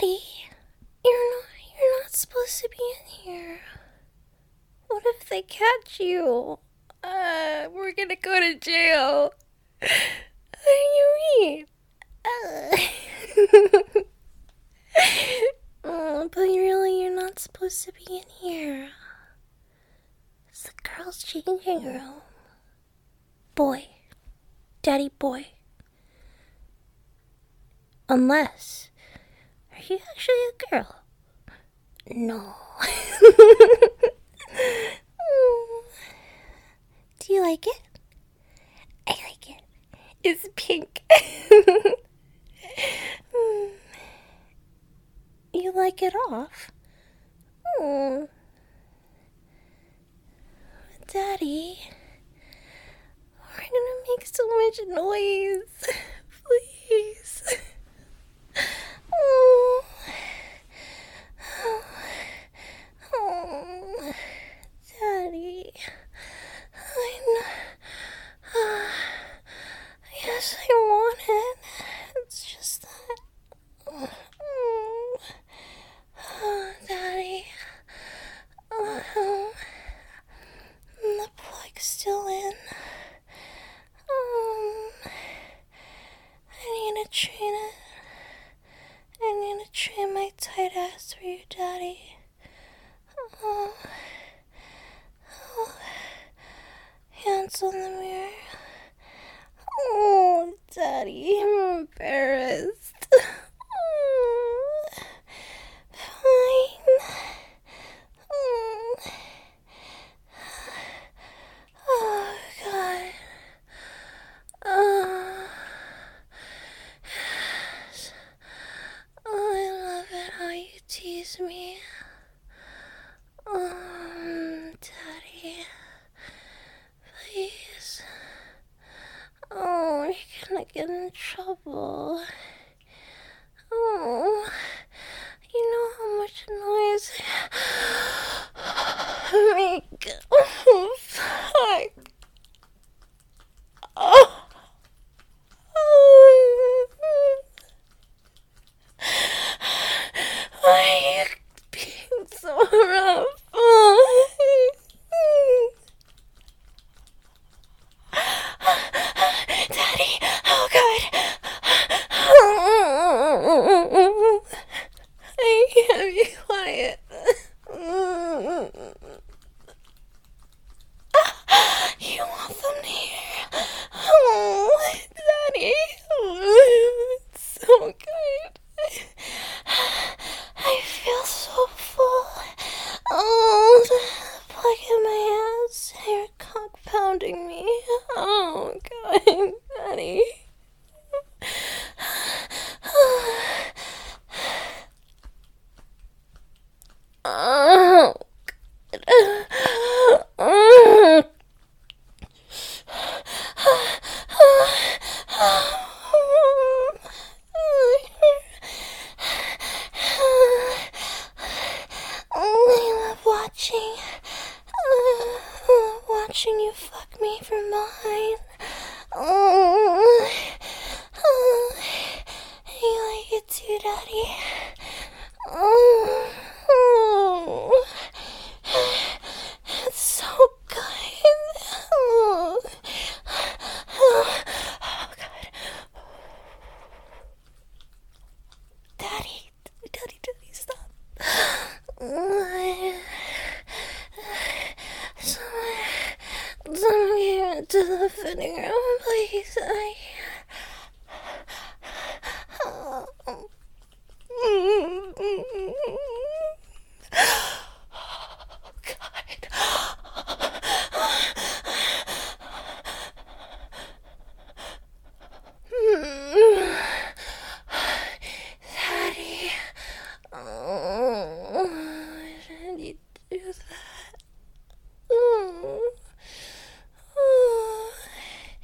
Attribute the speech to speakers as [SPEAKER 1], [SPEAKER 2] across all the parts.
[SPEAKER 1] Daddy, you're not supposed to be in here. What if they catch you? We're gonna go to jail. What do you mean? But you're not supposed to be in here. It's the girls' changing room. Boy. Daddy boy. Unless, are you actually a girl? No. Do you like it? I like it. It's pink. You like it off? Daddy, we're gonna make so much noise. Please. Daddy, yes, I want it. It's just that. Daddy, the plug's still in. I need to train it. I need to train my tight ass for you, Daddy. Hands on the mirror. Oh, Daddy, I'm embarrassed. Fine. Oh, God. Yes. Oh, I love it how you tease me. Daddy. Please. Oh, you're gonna get in trouble. Oh, you know how much noise I make. Oh, fuck. Oh. Why are you being so rough? Daddy, oh God. I can't be quiet. You want them to hear? Oh, Daddy. It's so good. I feel so full. Oh, the plug in my ass. Your cock pounding me. Oh, God, Daddy. Oh, I love watching you fuck me from behind. Oh, you like it too, Daddy? Oh, it's so good. Oh, God. Daddy, stop. Someone get into the fitting room, please. Daddy. Oh, why did you do that? Oh.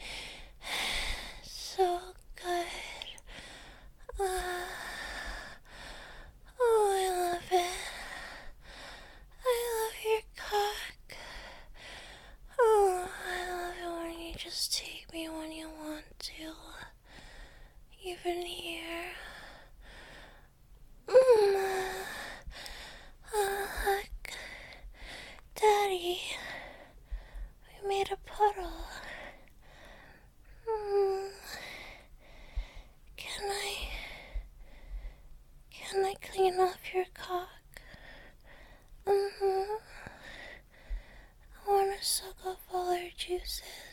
[SPEAKER 1] juices.